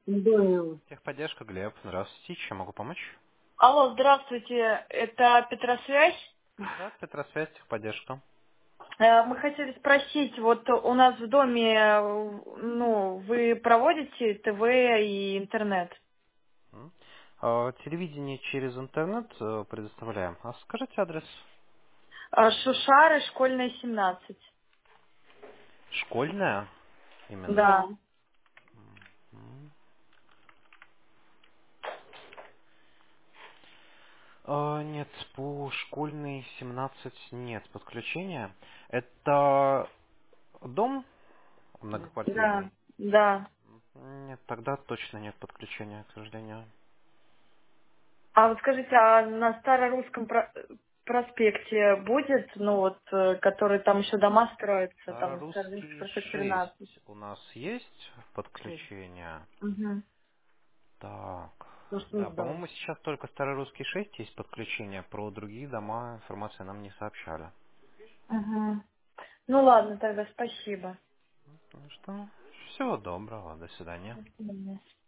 Да. Техподдержка, Глеб. Здравствуйте. Чем могу помочь? Алло, здравствуйте, это Петросвязь. Да, Петросвязь, техподдержка. Мы хотели спросить, вот у нас в доме, ну, вы проводите ТВ и интернет? Телевидение через интернет предоставляем. А скажите адрес. Шушары, школьная, 17. Школьная именно. Да. М. Нет, по школьной 17 нет подключения. Это дом Да, многоквартирный? да. Нет, тогда точно нет подключения, к сожалению. А вот скажите, а на Старорусском проспекте будет, ну вот, который там еще дома строятся, там Старорусский Старорусский проспект 13? 6 у нас есть подключение. Угу. Так. Ну что Да, не сдалось? по-моему, сейчас только Старорусский 6 есть подключение. Про другие дома информации нам не сообщали. Угу. Ну ладно, тогда спасибо. Ну что, всего доброго, до свидания. До свидания.